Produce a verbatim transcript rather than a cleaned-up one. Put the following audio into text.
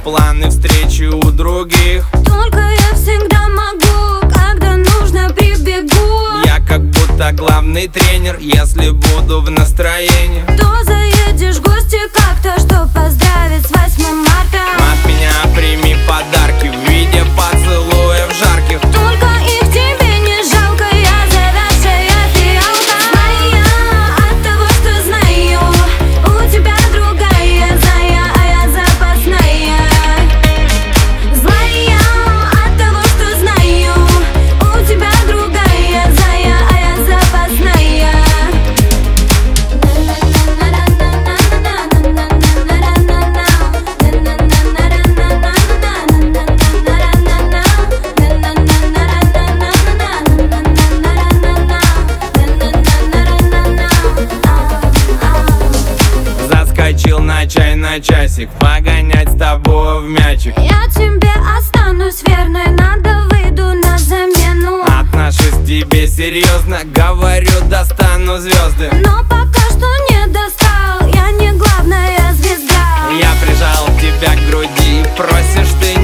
планы встречи у других. Только я всегда могу, когда нужно прибегу. Я как будто главный тренер, если буду в настроении. То заедешь в гости как-то, чтоб поздравить с восьмым марта. От меня прими подарки в виде поцелуев жарких. Только их тебе не жалко, я завершая фиалка. Знаю от того, что знаю, у тебя другая зая, а я запасная. Знаю от того, что знаю, у тебя другая зая, а я запасная. Заскочил на чай на часик, погонять с тобой в мячик. Я тебе останусь верной, надо выйду на замену. Отношусь к тебе серьезно, говорю, достану звезды. Но пока что не достал, я не главная звезда. Я прижал тебя к груди, просишь ты